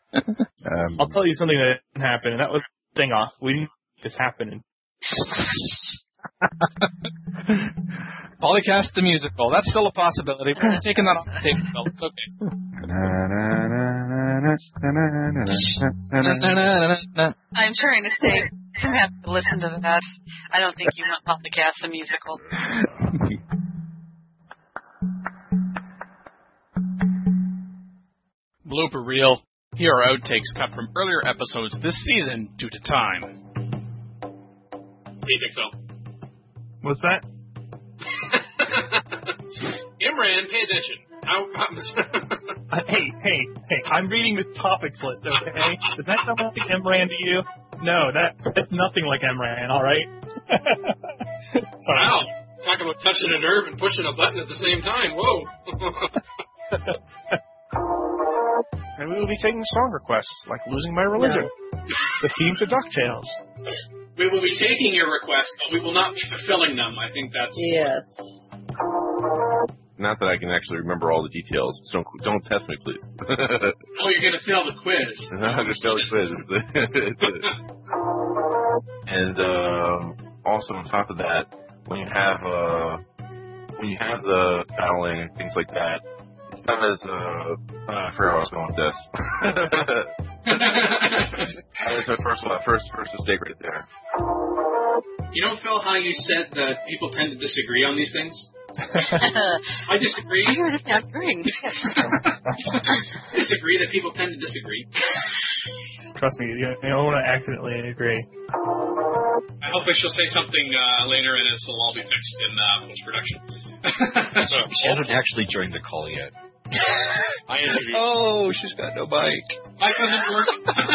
I'll tell you something that didn't happen, and that was thing off. We didn't make this happening. Polycast the musical. That's still a possibility. We're taking that off the table, Phil. It's okay. I'm trying to stay from having to listen to that. I don't think you want Polycast the musical. Blooper reel. Here are outtakes cut from earlier episodes this season due to time. What do you think, Phil? What's that? Imran, pay attention. Hey, I'm reading the topics list, okay? Does that sound like Imran to you? No, that's nothing like Imran, alright? Wow, talk about touching a nerve and pushing a button at the same time, whoa. And we will be taking song requests, like Losing My Religion, the theme to DuckTales. We will be taking your requests, but we will not be fulfilling them. I think that's... Yes. Not that I can actually remember all the details. So don't test me, please. Oh, you're going to fail the quiz. I'm going to fail the quiz. And also on top of that, when you have the battling and things like that, it's not as I forgot where I was going with this. That was my first mistake right there. You know, Phil, how you said that people tend to disagree on these things? I disagree. I hear this now agreeing. Disagree that people tend to disagree. Trust me, you don't want to accidentally agree. I hope she'll say something later and it'll all be fixed in post-production. She hasn't actually joined the call yet. I interviewed. Oh, she's got no mic. Mic doesn't work.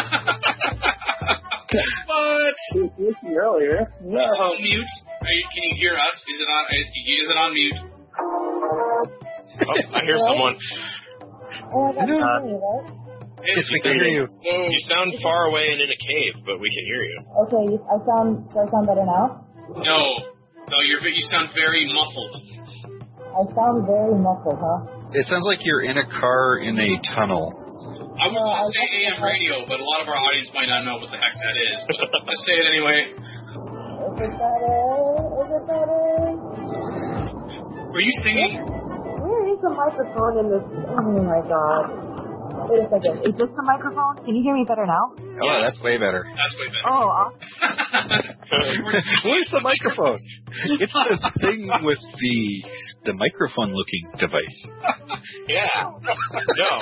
What? Earlier. No. It's on mute. Can you hear us? Is it on mute? Oh, I hear someone. Oh, I got you, right? Yes, we can hear you. You sound far away and in a cave, but we can hear you. Okay, do I sound better now? No, you sound very muffled. I sound very muffled, huh? It sounds like you're in a car in a tunnel. I was going to say AM radio, but a lot of our audience might not know what the heck that is. But let's say it anyway. Is it better? Were you singing? Where is the microphone in this? Oh my god. Wait a second. Is this the microphone? Can you hear me better now? Oh, yes. That's way better. That's way better. Oh, awesome. Where's the microphone? It's the thing with the microphone-looking device. Yeah. No.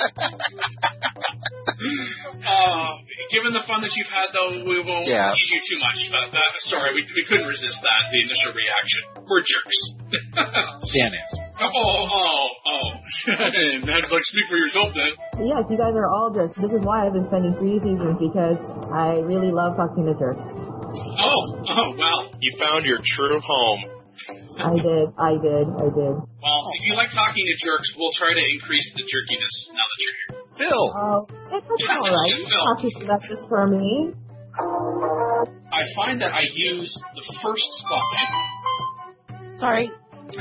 Given the fun that you've had, though, we won't tease you too much. Sorry, we couldn't resist that, the initial reaction. We're jerks. Dan is. Oh. That's like, speak for yourself, then. Yes, you guys are all jerks. This is why I've been spending 3 seasons, because I really love talking to jerks. Oh, well. You found your true home. I did. Well, if you like talking to jerks, we'll try to increase the jerkiness now that you're here. Phil! Oh, it's alright. You can talk to that just for me. I find that I use the first spot. Sorry.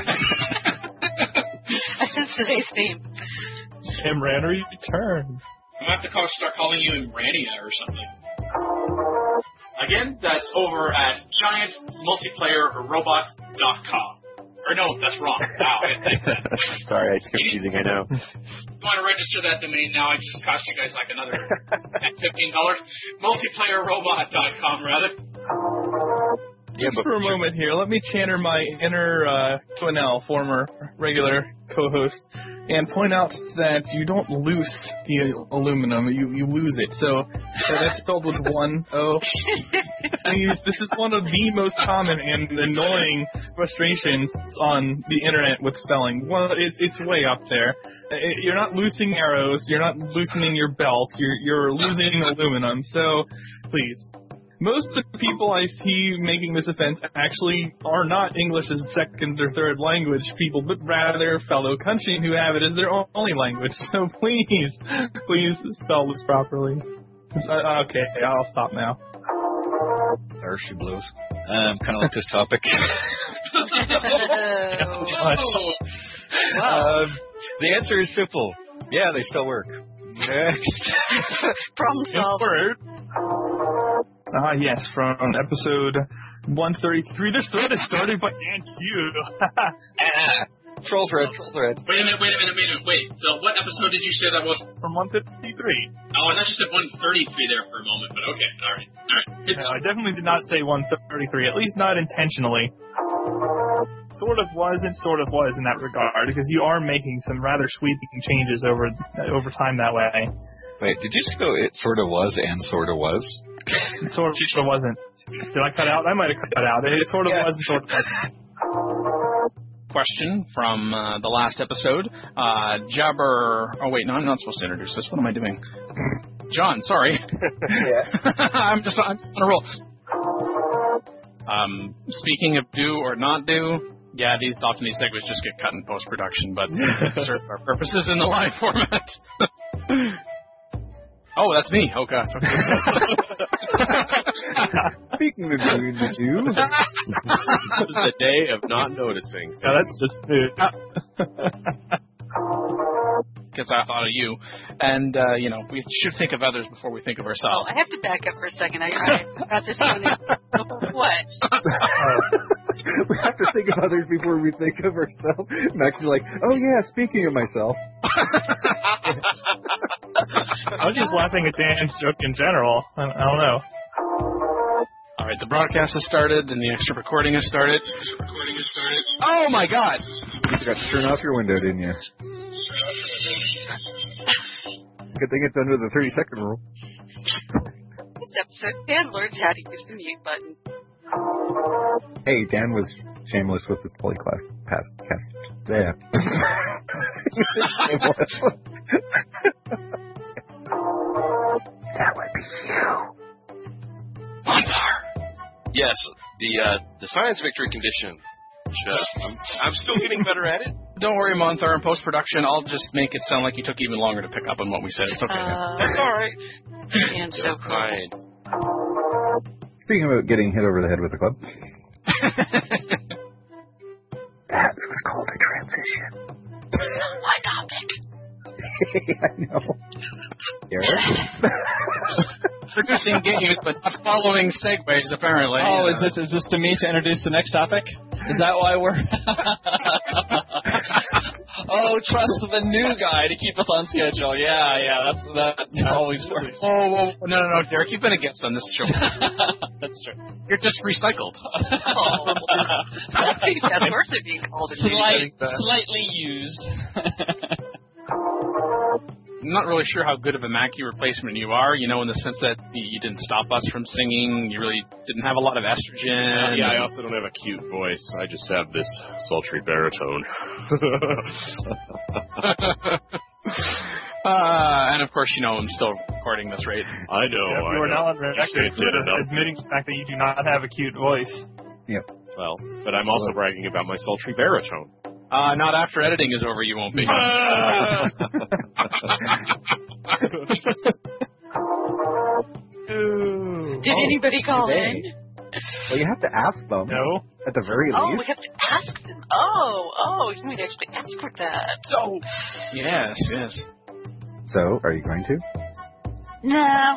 I sense today's theme. Imran returns. I'm going to have to start calling you Imrania or something. Again, that's over at giantmultiplayerrobot.com. Or no, that's wrong. Wow, I think that. Sorry, it's confusing, I know. You want to register that domain now? It just cost you guys like another $15. Multiplayerrobot.com, rather. Yeah, but for a moment here, let me channel my inner Quinnell, former regular co-host, and point out that you don't loose the aluminum, you lose it. So that's spelled with one O. This is one of the most common and annoying frustrations on the internet with spelling. Well, it's way up there. You're not loosening arrows, you're not loosening your belt, you're losing aluminum. So please. Most of the people I see making this offense actually are not English as second or third language people, but rather fellow countrymen who have it as their only language. So please spell this properly. Okay, I'll stop now. There she blows. Kind of like this topic. Wow. The answer is simple. Yeah, they still work. Next. Problem solved. Yes, from episode 133. This thread is started by Dan Q. Troll thread. Wait a minute. Wait. So what episode did you say that was? From 153. Oh, I thought you said 133 there for a moment, but okay. All right. No, I definitely did not say 133, at least not intentionally. Sort of was and sort of was in that regard, because you are making some rather sweeping changes over time that way. Wait, did you just go, it sort of was and sort of was? It sort of wasn't. Did I cut out? I might have cut out. It sort of was and sort of wasn't. Question from the last episode. Jabber... Oh, wait, no, I'm not supposed to introduce this. What am I doing? John, sorry. Yeah. I'm just on a roll. Speaking of do or not do, yeah, often these segues just get cut in post-production, but serve our purposes in the live format. Oh, that's me. Oh, God. Speaking of doing the do. This is the day of not noticing. Yeah, that's just smooth. Because I thought of you. And, we should think of others before we think of Oh, ourselves. I have to back up for a second. I got this one. What? We have to think of others before we think of ourselves. Max is like, oh yeah, speaking of myself. I was just laughing at Dan's joke in general. I don't know. All right, the broadcast has started, and the extra recording has started. Oh, my God! You forgot to turn off your window, didn't you? Good thing it's under the 30-second rule. This episode, Dan learns how to use the mute button. Hey, Dan was shameless with his polyclass cast. Yeah. That would be you. Yes, the science victory condition. I'm still getting better at it. Don't worry, Monthar. In post-production, I'll just make it sound like you took even longer to pick up on what we said. It's okay. That's all right. Dan's so cool. Fine. Speaking about getting hit over the head with a club. That was called a transition. My topic. I know. Eric? Introducing games, but not following segues, apparently. Oh, is this to me to introduce the next topic? Is that why we're... Oh, trust the new guy to keep us on schedule. Yeah, that always works. Oh, no, Derek, you've been a guest on this show. That's true. You're just recycled. Oh. That's worse than being called a Slightly used. I'm not really sure how good of a Mackie replacement you are, in the sense that you didn't stop us from singing, you really didn't have a lot of estrogen. Yeah, I also don't have a cute voice. I just have this sultry baritone. And of course, I'm still recording this, right? I know. Yeah, you are now on record admitting the fact that you do not have a cute voice. Yep. Well, but I'm also bragging about my sultry baritone. Not after editing is over, you won't be. Did anybody call in? Well, you have to ask them. No. At the very Oh, least. we have to ask them. Oh, you might actually ask for that. Oh, yes. So, are you going to? No.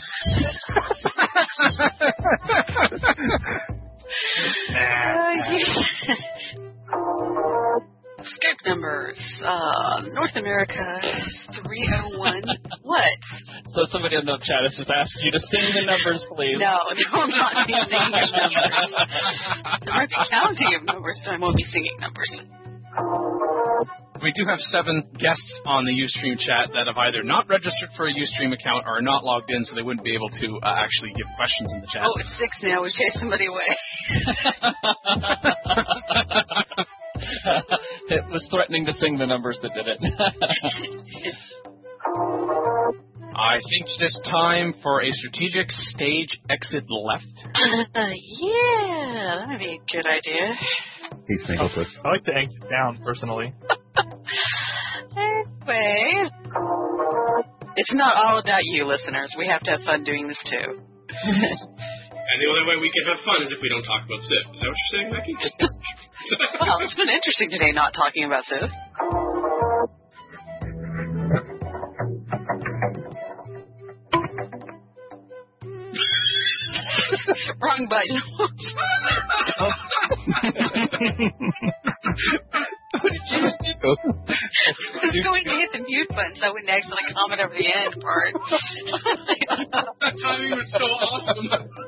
Skype numbers. North America is 301. What? So somebody in the chat has just asked you to sing the numbers, please. No, I'm not be singing numbers. There might be counting of numbers, but I won't be singing numbers. We do have 7 guests on the Ustream chat that have either not registered for a Ustream account or are not logged in, so they wouldn't be able to actually give questions in the chat. Oh, it's 6 now. We chased somebody away. It was threatening to sing the numbers that did it. I think it is time for a strategic stage exit left. Yeah, that would be a good idea. He's Snagglepuss. I like to exit down, personally. Anyway, it's not all about you, listeners. We have to have fun doing this, too. And the only way we can have fun is if we don't talk about Civ. Is that what you're saying, Becky? Well, it's been interesting today not talking about Civ. was going to hit the mute button so I wouldn't accidentally comment over the end part. That timing was so awesome.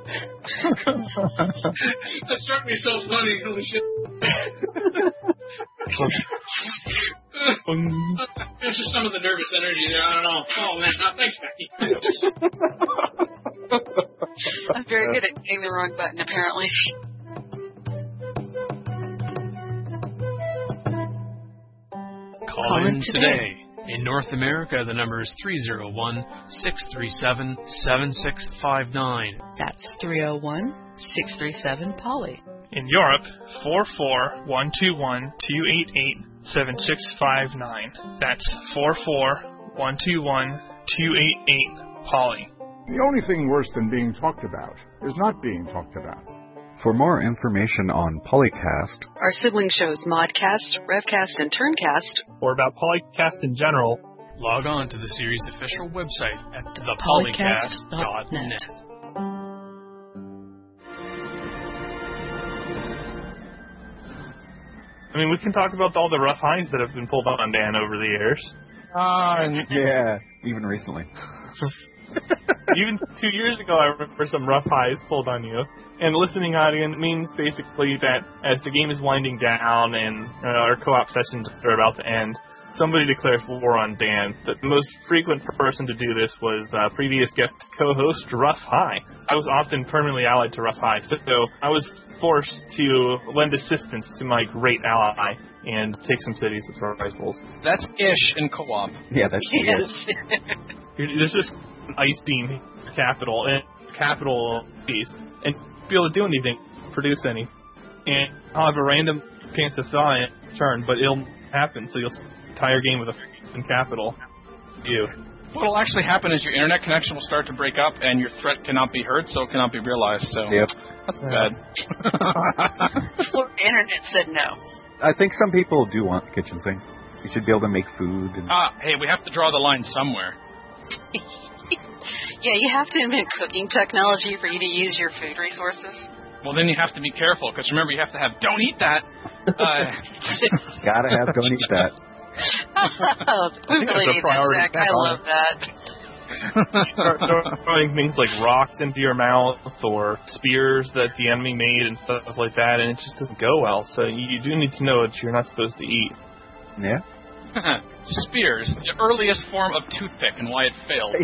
That struck me so funny. Holy shit. There's just some of the nervous energy there. I don't know. Oh, man. Thanks, Becky. I'm very good at hitting the wrong button, apparently. Call in today. In North America, the number is 301-637-7659. That's 301-637-POLY. In Europe, 44121-288-7659. That's 44121-288-POLY. The only thing worse than being talked about is not being talked about. For more information on Polycast, our sibling shows Modcast, Revcast, and Turncast, or about Polycast in general, log on to the series' official website at thepolycast.net. I mean, we can talk about all the rough highs that have been pulled on Dan over the years. Yeah, even recently. Even 2 years ago, I remember some rough highs pulled on you. And listening audience means basically that as the game is winding down and our co-op sessions are about to end, somebody declares war on Dan. The most frequent person to do this was previous guest co-host Rough High. I was often permanently allied to Rough High, so I was forced to lend assistance to my great ally and take some cities with rifles. That's Ish in co-op. Yeah, that's Yes. There's this ice beam capital and capital piece, and be able to do anything, produce any. And I'll have a random chance of thaw in turn, but it'll happen, so you'll tie your game with a capital. What'll actually happen is your internet connection will start to break up, and your threat cannot be heard, so it cannot be realized. So that's bad. Internet said no. I think some people do want the kitchen sink. You should be able to make food. And Hey, we have to draw the line somewhere. Yeah, you have to invent cooking technology for you to use your food resources. Well, then you have to be careful, because remember, you have to have don't eat that. Gotta have don't eat that. We really need that, Zach. I love that. Start throwing things like rocks into your mouth or spears that the enemy made and stuff like that, and it just doesn't go well. So you do need to know what you're not supposed to eat. Yeah. Spears, the earliest form of toothpick, and why it failed.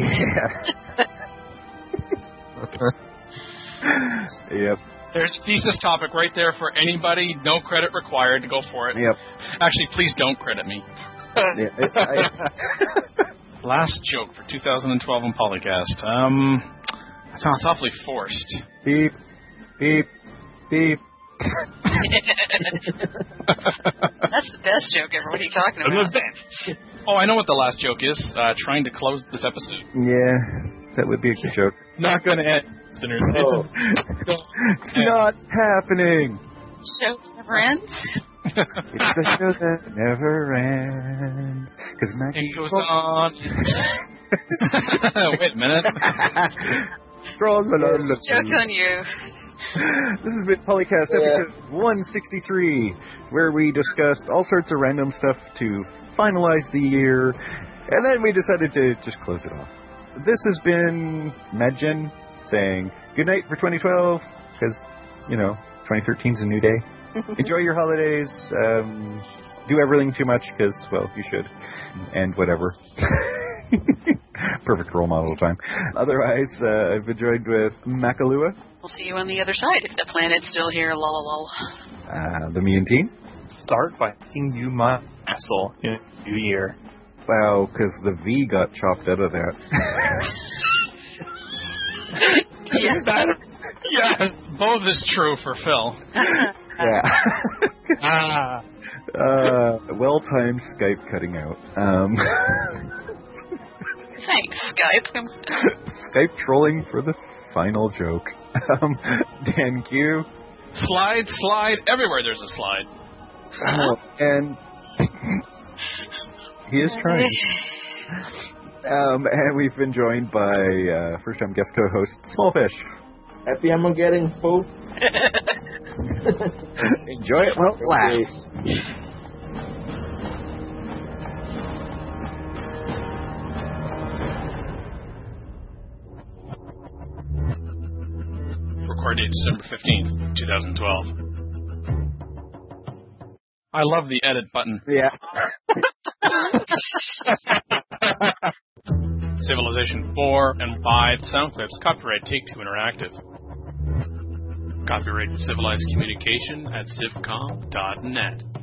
Yep. There's a thesis topic right there for anybody. No credit required to go for it. Yep. Actually, please don't credit me. Last joke for 2012 on Polycast. That sounds awfully forced. Beep, beep, beep. That's the best joke ever. What are you talking about? Oh, I know what the last joke is. Trying to close this episode. Yeah, that would be a good joke. Not going to end, listeners. It's not happening. Show never ends. It's the show that never ends. Because Maggie It goes on. Wait a minute. Joke's on you. This has been Polycast episode 163, where we discussed all sorts of random stuff to finalize the year, and then we decided to just close it off. This has been Madgen saying good night for 2012, because, 2013's a new day. Enjoy your holidays. Do everything too much, because, well, you should. And whatever. Perfect role model time. Otherwise, I've been joined with Makalua. We'll see you on the other side if the planet's still here. Lol. The Mean Team. Start by making you my asshole in a new year. Wow, because the V got chopped out of that. Yeah, both is true for Phil. Yeah. Well-timed Skype cutting out. Thanks, Skype. Skype trolling for the final joke. Dan Q. Slide. Everywhere there's a slide. And he is trying. And we've been joined by first-time guest co-host Smallfish. Happy I'm getting full. Enjoy it while it lasts. Record date December 15th, 2012. I love the edit button. Yeah. Civilization 4 and 5 sound clips. Copyright Take-Two Interactive. Copyright Civilized Communication at civcom.net.